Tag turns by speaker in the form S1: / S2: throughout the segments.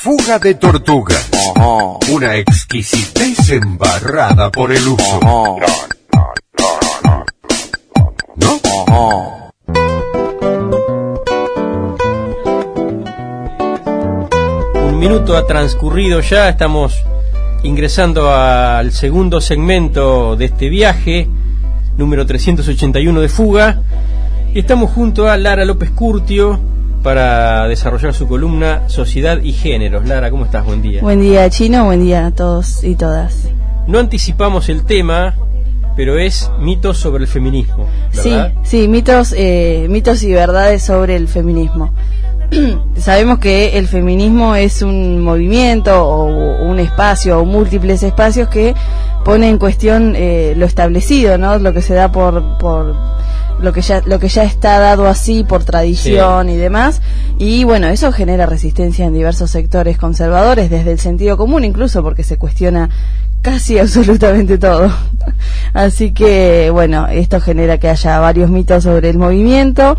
S1: Fuga de tortuga. Una exquisitez embarrada por el uso. ¿No?
S2: Un minuto ha transcurrido ya, estamos ingresando al segundo segmento de este viaje, número 381 de Fuga, y estamos junto a Lara López Curtio para desarrollar su columna Sociedad y Géneros. Lara, ¿cómo estás? Buen día.
S3: Buen día, Chino, buen día a todos y todas.
S2: No anticipamos el tema, pero es mitos sobre el feminismo, ¿verdad?
S3: Sí, mitos y verdades sobre el feminismo. Sabemos que el feminismo es un movimiento o un espacio o múltiples espacios que pone en cuestión lo establecido, ¿no? Lo que se da por lo que ya está dado así por tradición y demás, y bueno, eso genera resistencia en diversos sectores conservadores, desde el sentido común incluso, porque se cuestiona casi absolutamente todo. Así que bueno, esto genera que haya varios mitos sobre el movimiento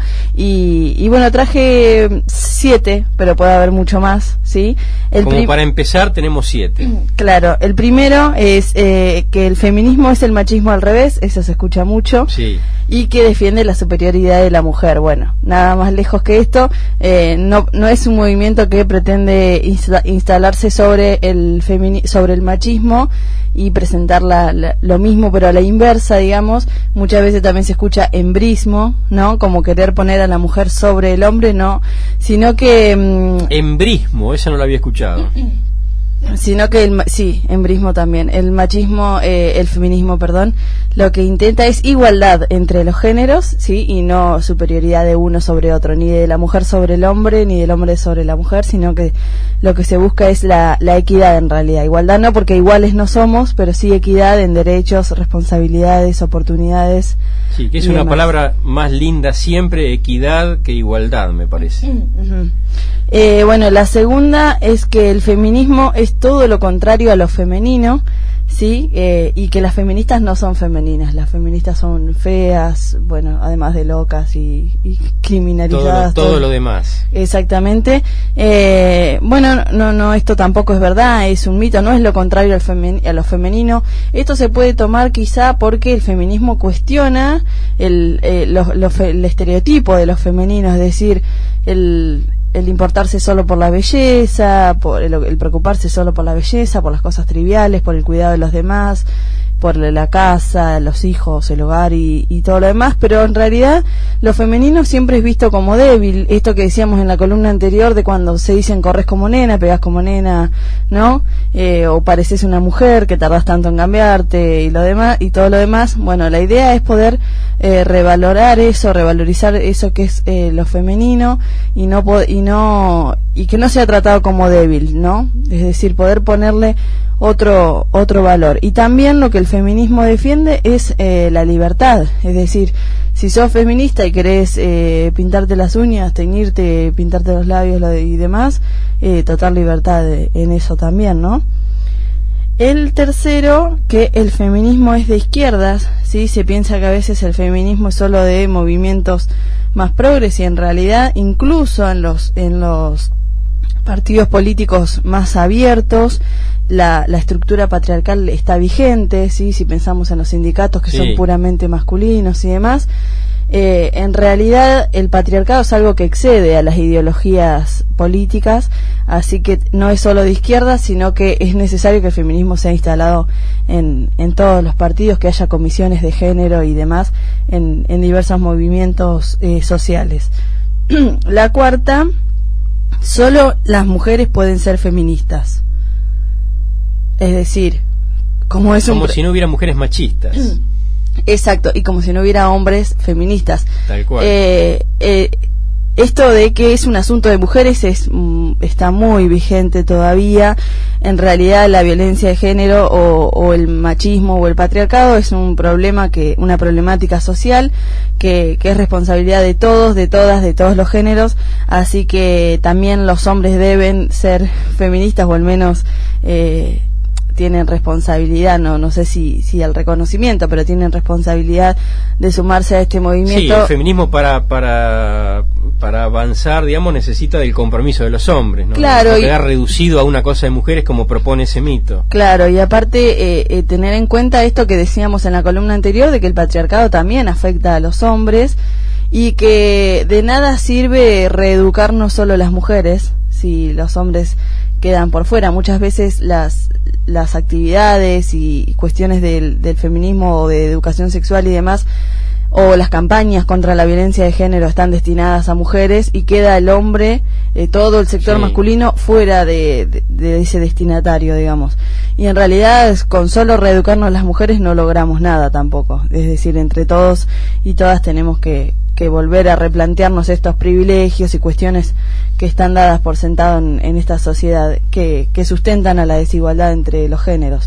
S3: y bueno, traje 7, pero puede haber mucho más, ¿sí?
S2: Como para empezar tenemos 7.
S3: Claro, el primero es que el feminismo es el machismo al revés, eso se escucha mucho, y que defiende la superioridad de la mujer. Bueno, nada más lejos que esto. No es un movimiento que pretende instalarse sobre el machismo y presentar lo mismo pero a la inversa, digamos. Muchas veces también se escucha embrismo, ¿no? Como querer poner a la mujer sobre el hombre, no, sino que
S2: embrismo, esa no la había escuchado.
S3: Sino que embrismo también. El machismo, el feminismo, perdón, lo que intenta es igualdad entre los géneros, sí, y no superioridad de uno sobre otro, ni de la mujer sobre el hombre, ni del hombre sobre la mujer, sino que lo que se busca es la equidad en realidad. Igualdad no, porque iguales no somos, pero sí equidad en derechos, responsabilidades, oportunidades.
S2: Sí, que es una palabra más linda siempre, equidad, que igualdad, me parece.
S3: Bueno, la segunda es que el feminismo es todo lo contrario a lo femenino, ¿sí? Y que las feministas no son femeninas, las feministas son feas, bueno, además de locas y criminalizadas.
S2: Todo lo demás.
S3: Exactamente. Bueno, no, esto tampoco es verdad, es un mito, no es lo contrario a lo femenino. Esto se puede tomar quizá porque el feminismo cuestiona el estereotipo de los femeninos, es decir, el importarse solo por la belleza, por el preocuparse solo por la belleza, por las cosas triviales, por el cuidado de los demás, por la casa, los hijos, el hogar y todo lo demás, pero en realidad lo femenino siempre es visto como débil. Esto que decíamos en la columna anterior de cuando se dicen corres como nena, pegás como nena, ¿no? O pareces una mujer que tardás tanto en cambiarte y lo demás y todo lo demás. Bueno, la idea es poder revalorizar eso que es lo femenino y que no sea tratado como débil, ¿no? Es decir, poder ponerle otro valor. Y también lo que el feminismo defiende es la libertad, es decir, si sos feminista y querés pintarte las uñas, teñirte, pintarte los labios y demás, total libertad en eso también, ¿no? El tercero, que el feminismo es de izquierdas, ¿sí? Se piensa que a veces el feminismo es solo de movimientos más progres y en realidad incluso en los partidos políticos más abiertos la estructura patriarcal está vigente, ¿sí? Si pensamos en los sindicatos que son puramente masculinos y demás, en realidad el patriarcado es algo que excede a las ideologías políticas, así que no es solo de izquierda, sino que es necesario que el feminismo sea instalado en todos los partidos, que haya comisiones de género y demás en diversos movimientos sociales. La cuarta, solo las mujeres pueden ser feministas. Es decir, como si
S2: no hubiera mujeres machistas.
S3: Exacto, y como si no hubiera hombres feministas.
S2: Tal cual.
S3: Esto de que es un asunto de mujeres está muy vigente todavía. En realidad la violencia de género o el machismo o el patriarcado es un problema una problemática social que es responsabilidad de todos, de todas, de todos los géneros, así que también los hombres deben ser feministas o al menos tienen responsabilidad, no sé si el reconocimiento, pero tienen responsabilidad de sumarse a este movimiento.
S2: Sí, el feminismo para avanzar, digamos, necesita del compromiso de los hombres, ¿no?
S3: Claro,
S2: no quedar reducido a una cosa de mujeres como propone ese mito.
S3: Claro, y aparte tener en cuenta esto que decíamos en la columna anterior, de que el patriarcado también afecta a los hombres, y que de nada sirve reeducar no solo las mujeres, si los hombres quedan por fuera. Muchas veces las actividades y cuestiones del feminismo o de educación sexual y demás, o las campañas contra la violencia de género, están destinadas a mujeres y queda el hombre, todo el sector masculino fuera de ese destinatario, digamos. Y en realidad con solo reeducarnos las mujeres no logramos nada tampoco. Es decir, entre todos y todas tenemos que volver a replantearnos estos privilegios y cuestiones que están dadas por sentado en esta sociedad, que sustentan a la desigualdad entre los géneros.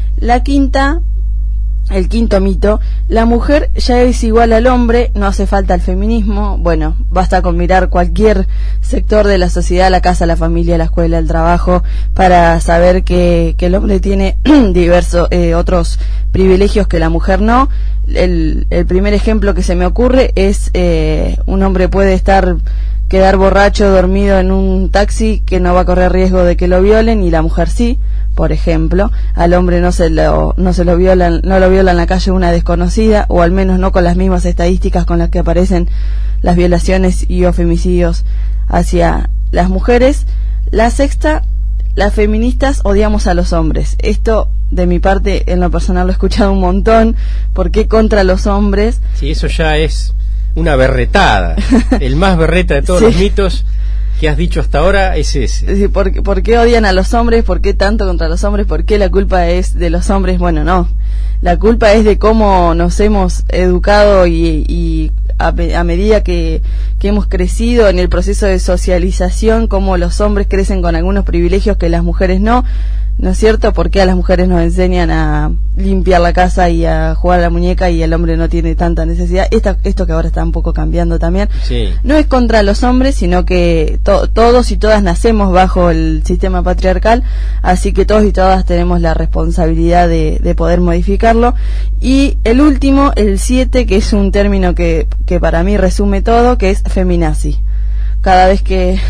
S3: El quinto mito: la mujer ya es igual al hombre, no hace falta el feminismo. Bueno, basta con mirar cualquier sector de la sociedad, la casa, la familia, la escuela, el trabajo, para saber que el hombre tiene diversos otros privilegios que la mujer no. El primer ejemplo que se me ocurre es un hombre puede quedar borracho, dormido en un taxi, que no va a correr riesgo de que lo violen, y la mujer sí. Por ejemplo, al hombre no lo viola en la calle una desconocida, o al menos no con las mismas estadísticas con las que aparecen las violaciones y o femicidios hacia las mujeres. La sexta: las feministas odiamos a los hombres. Esto, de mi parte, en lo personal lo he escuchado un montón. ¿Por qué contra los hombres?
S2: Sí, eso ya es una berretada. El más berreta de todos los mitos que has dicho hasta ahora es ese.
S3: ¿Por qué odian a los hombres? ¿Por qué tanto contra los hombres? ¿Por qué la culpa es de los hombres? Bueno, no. La culpa es de cómo nos hemos educado y a medida que hemos crecido en el proceso de socialización, cómo los hombres crecen con algunos privilegios que las mujeres no. ¿No es cierto? ¿Por qué a las mujeres nos enseñan a limpiar la casa y a jugar a la muñeca y el hombre no tiene tanta necesidad? Esto que ahora está un poco cambiando también.
S2: Sí.
S3: No es contra los hombres, sino que todos y todas nacemos bajo el sistema patriarcal, así que todos y todas tenemos la responsabilidad de poder modificarlo. Y el último, el 7, que es un término que para mí resume todo, que es feminazi. Cada vez que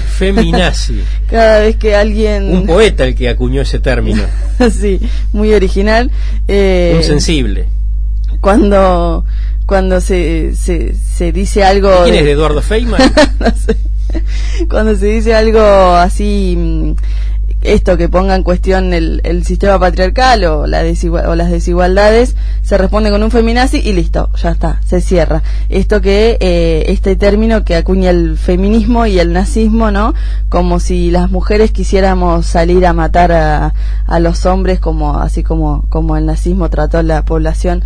S3: alguien...
S2: Un poeta el que acuñó ese término.
S3: Sí, muy original.
S2: Un sensible.
S3: Cuando se dice algo...
S2: ¿Quién es de Eduardo Feynman?
S3: No sé. Cuando se dice algo así, esto que ponga en cuestión el sistema patriarcal o las desigualdades, se responde con un feminazi y listo, ya está, se cierra. Este término que acuña el feminismo y el nazismo, ¿no? Como si las mujeres quisiéramos salir a matar a los hombres, así como el nazismo trató a la población,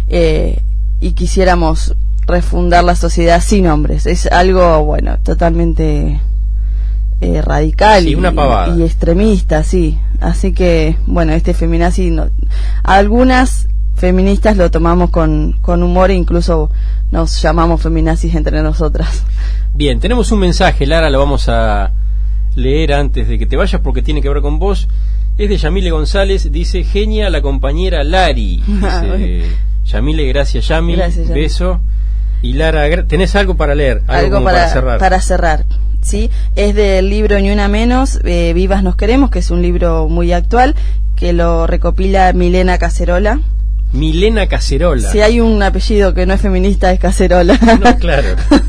S3: y quisiéramos refundar la sociedad sin hombres. Es algo, bueno, totalmente radical,
S2: sí, una pavada,
S3: y extremista, sí. Así que, bueno, este feminazi, algunas feministas lo tomamos con humor e incluso nos llamamos feminazis entre nosotras.
S2: Bien, tenemos un mensaje, Lara, lo vamos a leer antes de que te vayas porque tiene que ver con vos. Es de Yamile González, dice: genia la compañera Lari. Dice Yamile, gracias Yami, beso. Y Lara, ¿tenés algo para leer? Algo para cerrar.
S3: Para cerrar, sí. Es del libro Ni Una Menos, Vivas Nos Queremos, que es un libro muy actual, que lo recopila Milena Cacerola.
S2: Milena Cacerola.
S3: Si hay un apellido que no es feminista, es Cacerola.
S2: No, claro.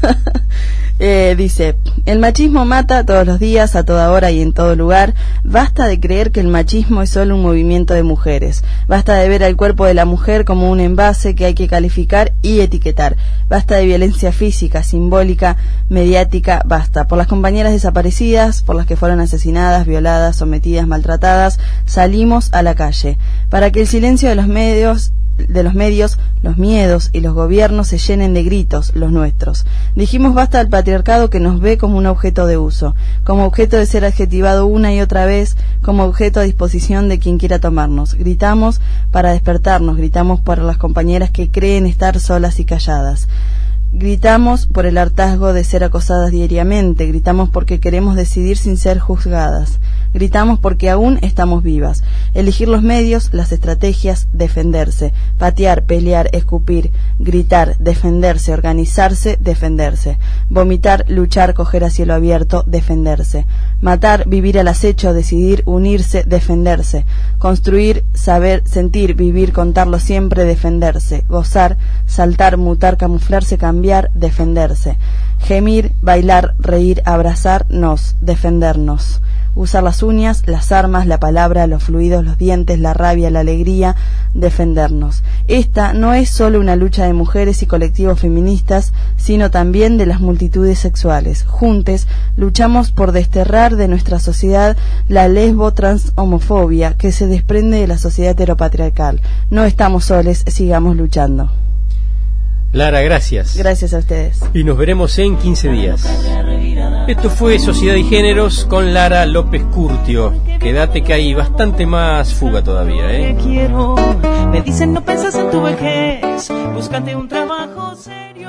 S3: Dice: el machismo mata todos los días, a toda hora y en todo lugar. Basta de creer que el machismo es solo un movimiento de mujeres. Basta de ver al cuerpo de la mujer como un envase que hay que calificar y etiquetar. Basta de violencia física, simbólica, mediática. Basta. Por las compañeras desaparecidas, por las que fueron asesinadas, violadas, sometidas, maltratadas, salimos a la calle. Para que el silencio de los medios, los miedos y los gobiernos se llenen de gritos, los nuestros. Dijimos basta al patriarcado que nos ve como un objeto de uso, como objeto de ser adjetivado una y otra vez, como objeto a disposición de quien quiera tomarnos. Gritamos para despertarnos, gritamos por las compañeras que creen estar solas y calladas. Gritamos por el hartazgo de ser acosadas diariamente, gritamos porque queremos decidir sin ser juzgadas, gritamos porque aún estamos vivas. elegir los medios, las estrategias, defenderse, patear, pelear, escupir, gritar, defenderse, organizarse, defenderse, vomitar, luchar, coger a cielo abierto, defenderse, matar, vivir al acecho, decidir, unirse, defenderse, construir, saber, sentir, vivir, contarlo siempre, defenderse, gozar, saltar, mutar, camuflarse, cambiar, defenderse, gemir, bailar, reír, abrazarnos, defendernos, usar las uñas, las armas, la palabra, los fluidos, los dientes, la rabia, la alegría, defendernos. Esta no es solo una lucha de mujeres y colectivos feministas, sino también de las multitudes sexuales. Juntes luchamos por desterrar de nuestra sociedad la lesbo-trans-homofobia que se desprende de la sociedad heteropatriarcal. No estamos soles, sigamos luchando.
S2: Lara, gracias.
S3: Gracias a ustedes.
S2: Y nos veremos en 15 días. Esto fue Sociedad y Géneros con Lara López Curtio. Quédate que hay bastante más fuga todavía,
S4: Quiero. Me dicen no pensas en tu vejez, búscate un trabajo serio.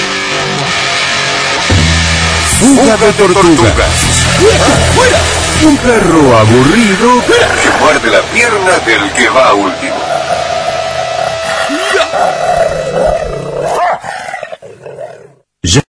S1: Fuga de tortugas. ¡Fuera! Un perro aburrido que muerde la pierna del que va último.